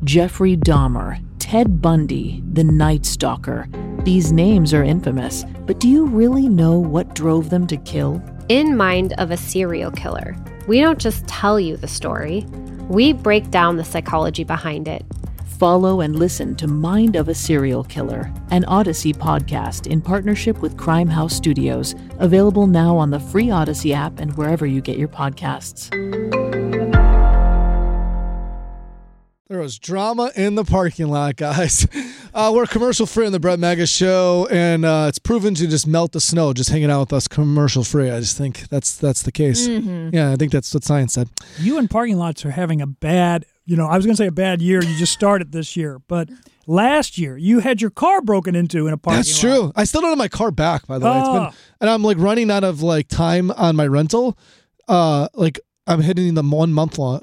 Jeffrey Dahmer, Ted Bundy, the Night Stalker. These names are infamous, but do you really know what drove them to kill? In Mind of a Serial Killer, we don't just tell you the story, we break down the psychology behind it. Follow and listen to Mind of a Serial Killer, an Odyssey podcast in partnership with Crime House Studios, available now on the free Odyssey app and wherever you get your podcasts. There was drama in the parking lot, guys. We're commercial free on the Brett Mega Show, and it's proven to just melt the snow just hanging out with us commercial free. I just think that's the case. Mm-hmm. Yeah, I think that's what science said. You and parking lots are having a bad, I was going to say a bad year. You just started this year, but last year you had your car broken into in a parking lot. That's true. I still don't have my car back, by the way. And I'm running out of time on my rental. I'm hitting the 1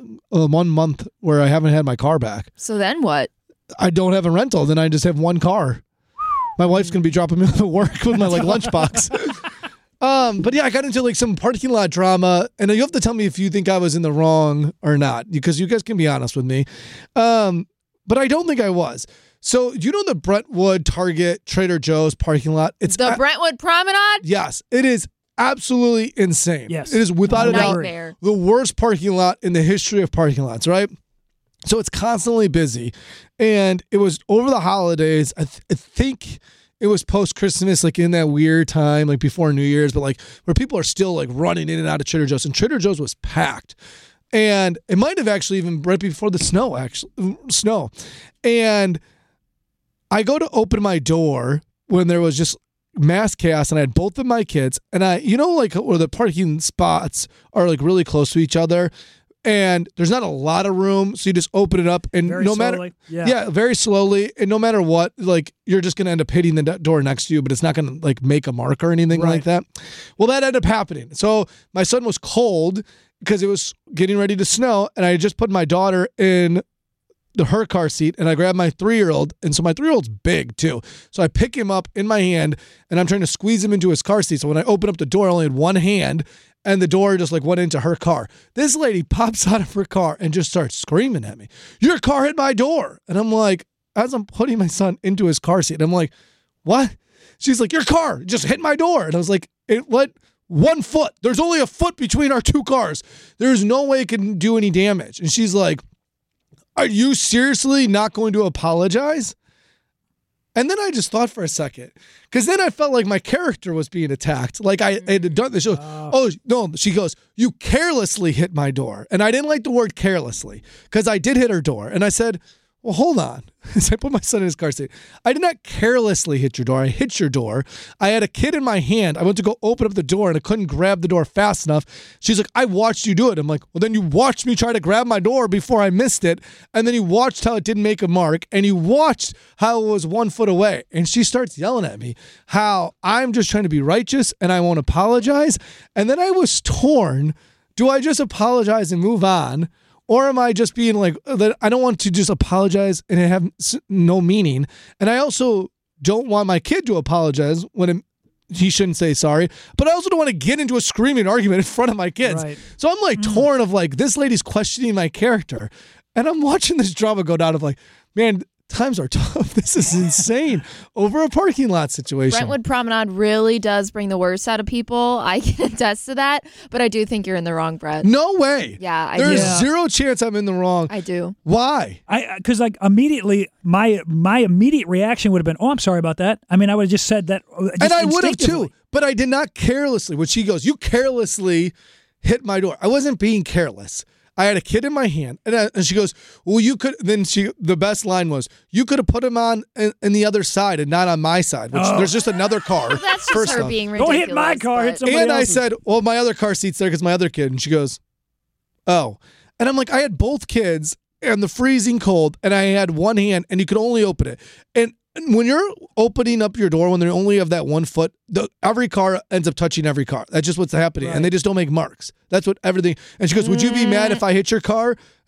month where I haven't had my car back. So then what? I don't have a rental. Then I just have one car. My wife's going to be dropping me off at work with my lunchbox. But yeah, I got into some parking lot drama, and you have to tell me if you think I was in the wrong or not, because you guys can be honest with me. But I don't think I was. So you know the Brentwood, Target, Trader Joe's parking lot? It's the Brentwood Promenade? Yes, it is absolutely insane. Yes. It is without a doubt nightmare. The worst parking lot in the history of parking lots, right? So it's constantly busy. And it was over the holidays. I think it was post-Christmas, in that weird time, before New Year's, but where people are still running in and out of Trader Joe's. And Trader Joe's was packed. And it might have actually even right before the snow. And I go to open my door when there was just mass chaos, and I had both of my kids, and where the parking spots are really close to each other, and there's not a lot of room, so you just open it up, and very no slowly. matter very slowly, and no matter what, you're just gonna end up hitting the door next to you, but it's not gonna make a mark or anything like that. Well, that ended up happening. So my son was cold because it was getting ready to snow, and I just put my daughter in her car seat, and I grabbed my 3-year-old, and so my 3-year-old's big too. So I pick him up in my hand, and I'm trying to squeeze him into his car seat. So when I open up the door, I only had one hand, and the door just went into her car. This lady pops out of her car and just starts screaming at me, "Your car hit my door!" And I'm as I'm putting my son into his car seat, I'm "What?" She's like, "Your car just hit my door." And I was "What? 1 foot. There's only a foot between our two cars. There's no way it can do any damage." And she's like, "Are you seriously not going to apologize?" And then I just thought for a second, because then I felt like my character was being attacked. I had done this. Oh, no. She goes, "You carelessly hit my door." And I didn't like the word carelessly, because I did hit her door. And I said, "Well, hold on." As I put my son in his car seat, "I did not carelessly hit your door. I hit your door. I had a kid in my hand. I went to go open up the door, and I couldn't grab the door fast enough." She's like, "I watched you do it." I'm like, "Well, then you watched me try to grab my door before I missed it. And then you watched how it didn't make a mark. And you watched how it was 1 foot away." And she starts yelling at me how I'm just trying to be righteous and I won't apologize. And then I was torn. Do I just apologize and move on? Or am I just being that I don't want to just apologize and it have no meaning? And I also don't want my kid to apologize when he shouldn't say sorry. But I also don't want to get into a screaming argument in front of my kids. Right. So I'm torn of this lady's questioning my character. And I'm watching this drama go down of man, times are tough. This is insane over a parking lot situation. Brentwood Promenade really does bring the worst out of people. I can attest to that, but I do think you're in the wrong, Brett. No way. Yeah, There's zero chance I'm in the wrong. I do. Why? Because immediately, my immediate reaction would have been, "Oh, I'm sorry about that." I mean, I would have just said that. And I would have too, but I did not carelessly. When she goes, "You carelessly hit my door," I wasn't being careless. I had a kid in my hand, and she goes, "Well, you could." Then the best line was, "You could have put him on in the other side and not on my side." Which there's just another car. Well, that's just her being ridiculous. Don't hit my car. Hit somebody else's. And I said, "Well, my other car seat's there because my other kid." And she goes, "Oh," and I'm I had both kids and the freezing cold, and I had one hand, and you could only open it. And when you're opening up your door, when they only have that 1 foot, every car ends up touching every car. That's just what's happening. Right. And they just don't make marks. That's what everything. And she goes, "Would you be mad if I hit your car?" And I said,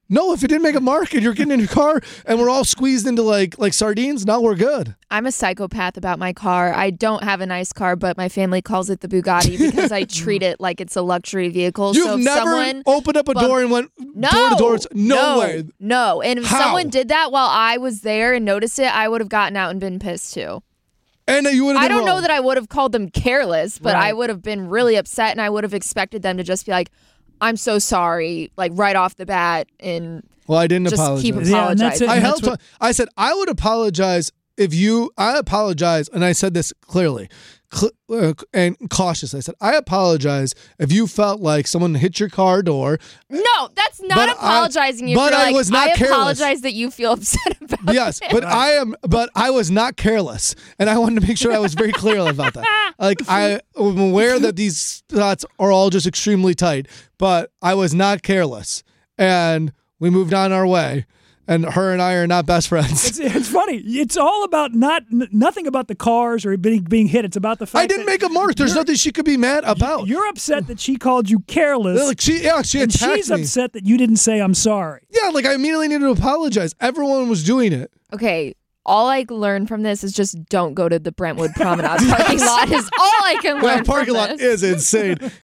No, if it didn't make a mark and you're getting in your car and we're all squeezed into like sardines, now we're good. I'm a psychopath about my car. I don't have a nice car, but my family calls it the Bugatti because I treat it like it's a luxury vehicle. You've so if never someone opened up a door and went door to door. No way. No. And if How? someone did that while I was there and noticed it, I would have gotten out and been pissed too. And you would have I been don't know wrong. that I would have called them careless, but Right. I would have been really upset and I would have expected them to just be like, I'm so sorry, like right off the bat, and Well, I didn't just apologize. keep Yeah, and that's apologizing. it. I That's held. I said I would apologize if you. I apologize, and I said this clearly and cautious. I said I apologize if you felt like someone hit your car door. No, that's not But apologizing. If but you're I like, was not I careless. apologize that you feel upset about Yes, it. but I was not careless, and I wanted to make sure I was very clear about that. Like I am aware that these spots are all just extremely tight, but I was not careless, and we moved on our way. And her and I are not best friends. It's funny. It's all about nothing about the cars or being hit. It's about the fact I didn't that make a mark. There's nothing she could be mad about. You're upset that she called you careless. Like she and attacked she's me. upset that you didn't say I'm sorry. Yeah, like I immediately needed to apologize. Everyone was doing it. Okay, all I learned from this is just don't go to the Brentwood Promenade parking lot is all I can learn That parking from lot this. is insane.